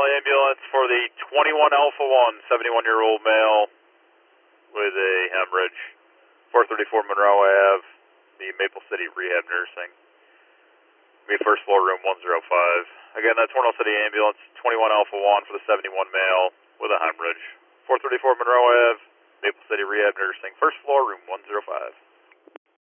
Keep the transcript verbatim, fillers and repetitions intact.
ambulance for the twenty-one Alpha one, seventy-one-year-old male with a hemorrhage, four thirty-four Monroe Ave, the Maple City Rehab Nursing. Be first floor room one oh five. Again, that's Cornell City Ambulance, twenty-one Alpha one for the seventy-one male with a hemorrhage, four thirty-four Monroe Ave, Maple City Rehab Nursing, first floor room one oh five.